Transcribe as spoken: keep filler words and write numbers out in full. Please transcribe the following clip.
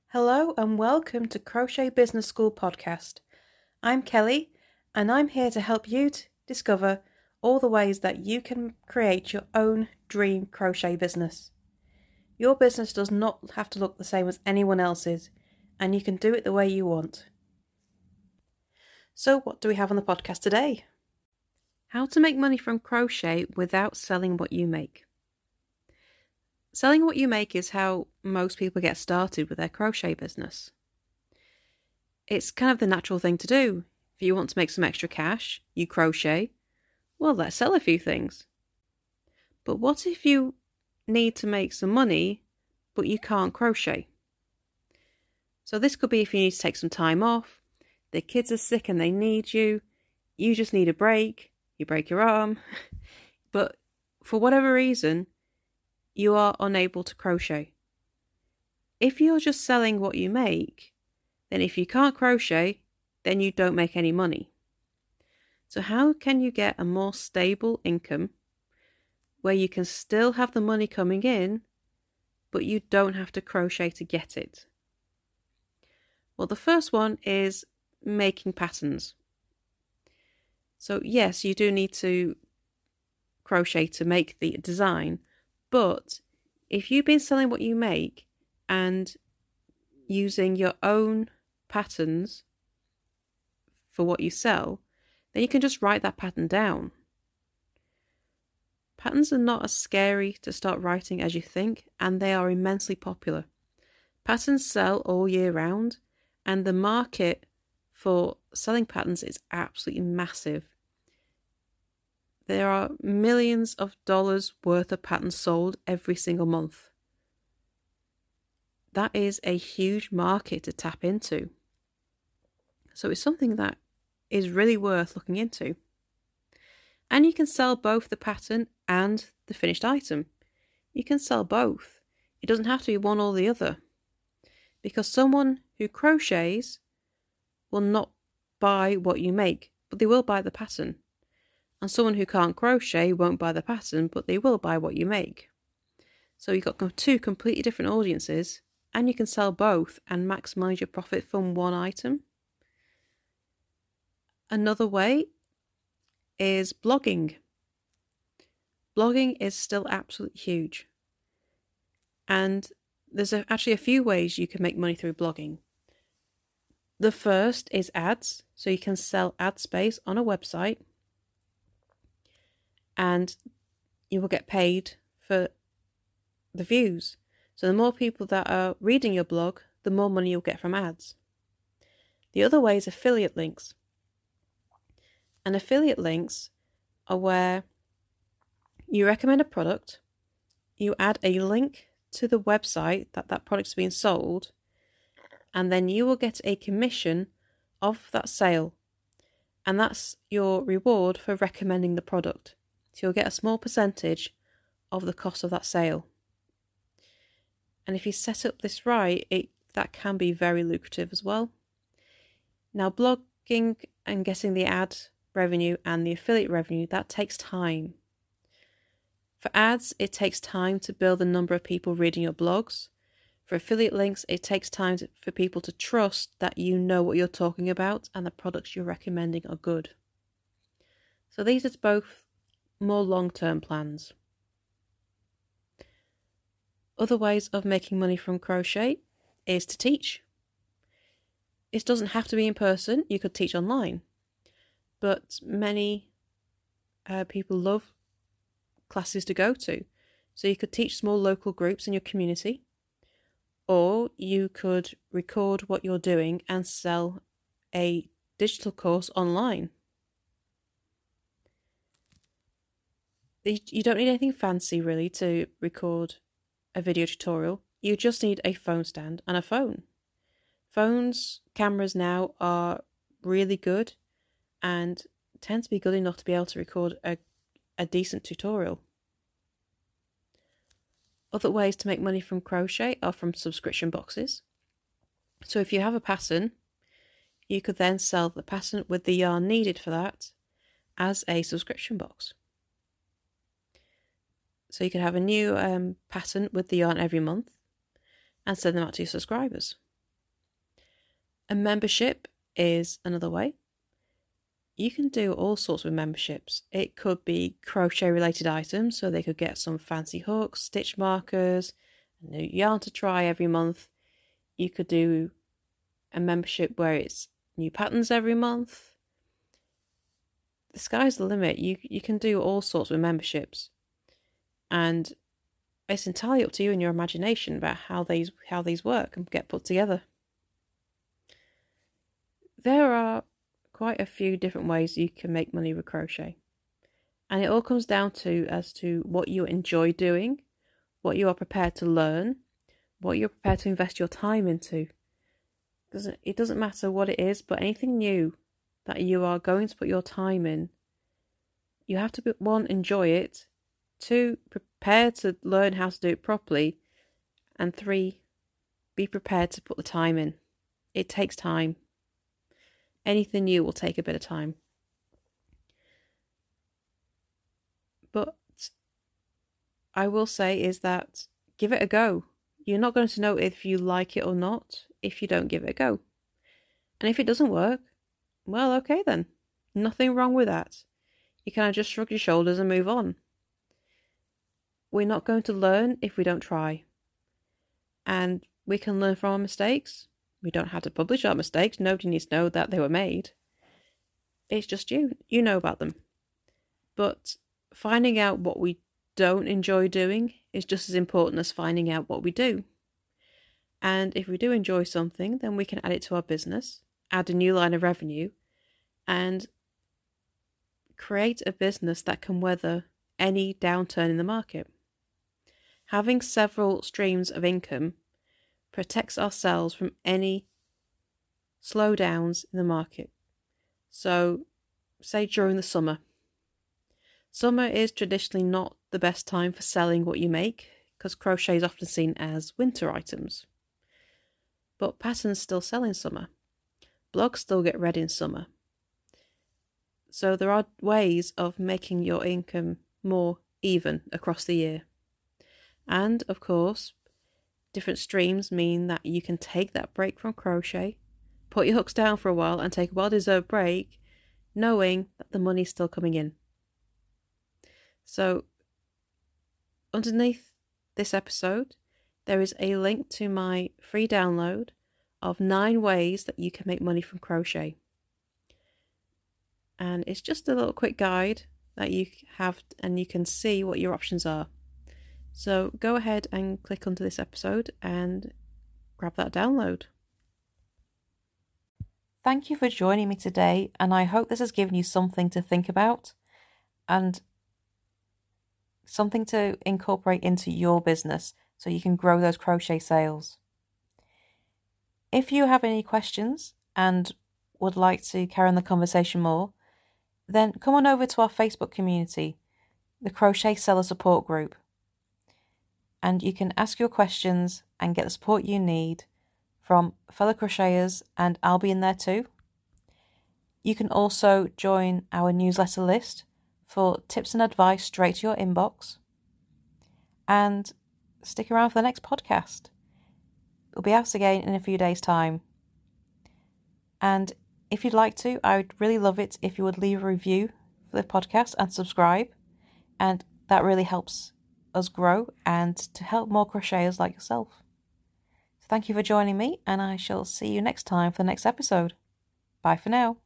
Hello and welcome to Crochet Business School podcast. I'm Kelly and I'm here to help you to discover all the ways that you can create your own dream crochet business. Your business does not have to look the same as anyone else's, and you can do it the way you want. So what do we have on the podcast today? How to make money from crochet without selling what you make. Selling what you make is how most people get started with their crochet business. It's kind of the natural thing to do. If you want to make some extra cash, you crochet. Well, let's sell a few things. But what if you need to make some money, but you can't crochet? So this could be if you need to take some time off, the kids are sick and they need you, you just need a break, you break your arm, but for whatever reason, you are unable to crochet. If you're just selling what you make, then if you can't crochet, then you don't make any money. So how can you get a more stable income where you can still have the money coming in, but you don't have to crochet to get it? Well, the first one is making patterns. So yes, you do need to crochet to make the design, but if you've been selling what you make and using your own patterns for what you sell, then you can just write that pattern down. Patterns are not as scary to start writing as you think, and they are immensely popular. Patterns sell all year round, and the market for selling patterns is absolutely massive. There are millions of dollars worth of patterns sold every single month. That is a huge market to tap into. So it's something that is really worth looking into. And you can sell both the pattern and the finished item. You can sell both. It doesn't have to be one or the other. Because someone who crochets will not buy what you make, but they will buy the pattern. And someone who can't crochet won't buy the pattern, but they will buy what you make. So you've got two completely different audiences, and you can sell both and maximize your profit from one item. Another way is blogging. Blogging is still absolutely huge. And there's a, actually a few ways you can make money through blogging. The first is ads. So you can sell ad space on a website, and you will get paid for the views. So the more people that are reading your blog, the more money you'll get from ads. The other way is affiliate links. And affiliate links are where you recommend a product, you add a link to the website that that product's being sold, and then you will get a commission of that sale. And that's your reward for recommending the product. So you'll get a small percentage of the cost of that sale. And if you set up this right, it that can be very lucrative as well. Now, blogging and getting the ad revenue and the affiliate revenue, that takes time. For ads, it takes time to build the number of people reading your blogs. For affiliate links, it takes time to, for people to trust that you know what you're talking about and the products you're recommending are good. So these are both more long-term plans. Other ways of making money from crochet is to teach. It doesn't have to be in person, you could teach online. But many uh, people love classes to go to. So you could teach small local groups in your community, or you could record what you're doing and sell a digital course online. You don't need anything fancy really to record a video tutorial. You just need a phone stand and a phone. Phones, cameras now are really good and tend to be good enough to be able to record a, a decent tutorial. Other ways to make money from crochet are from subscription boxes. So if you have a pattern, you could then sell the pattern with the yarn needed for that as a subscription box. So you could have a new um, pattern with the yarn every month and send them out to your subscribers. A membership is another way. You can do all sorts of memberships. It could be crochet related items, so they could get some fancy hooks, stitch markers, a new yarn to try every month. You could do a membership where it's new patterns every month. The sky's the limit. You you can do all sorts of memberships, and it's entirely up to you and your imagination about how these how these work and get put together. There are quite a few different ways you can make money with crochet, and it all comes down to as to what you enjoy doing, what you are prepared to learn, what you're prepared to invest your time into. Doesn't it doesn't matter what it is, but anything new that you are going to put your time in, you have to be, one, enjoy it, two, prepare to learn how to do it properly, and three, be prepared to put the time in. It takes time. Anything new will take a bit of time. But I will say is that give it a go. You're not going to know if you like it or not if you don't give it a go. And if it doesn't work, well, okay then. Nothing wrong with that. You kind of just shrug your shoulders and move on. We're not going to learn if we don't try. And we can learn from our mistakes. We don't have to publish our mistakes. Nobody needs to know that they were made. It's just you. You know about them. But finding out what we don't enjoy doing is just as important as finding out what we do. And if we do enjoy something, then we can add it to our business, add a new line of revenue, and create a business that can weather any downturn in the market. Having several streams of income protects ourselves from any slowdowns in the market. So, say during the summer. Summer is traditionally not the best time for selling what you make, because crochet is often seen as winter items. But patterns still sell in summer. Blogs still get read in summer. So there are ways of making your income more even across the year. And, of course, different streams mean that you can take that break from crochet, put your hooks down for a while and take a well-deserved break, knowing that the money's still coming in. So, underneath this episode, there is a link to my free download of nine ways that you can make money from crochet. And it's just a little quick guide that you have, and you can see what your options are. So go ahead and click onto this episode and grab that download. Thank you for joining me today, and I hope this has given you something to think about and something to incorporate into your business so you can grow those crochet sales. If you have any questions and would like to carry on the conversation more, then come on over to our Facebook community, the Crochet Seller Support Group. And you can ask your questions and get the support you need from fellow crocheters, and I'll be in there too. You can also join our newsletter list for tips and advice straight to your inbox. And stick around for the next podcast. It'll be out again in a few days' time. And if you'd like to, I would really love it if you would leave a review for the podcast and subscribe. And that really helps us grow and to help more crocheters like yourself. So thank you for joining me, and I shall see you next time for the next episode. Bye for now.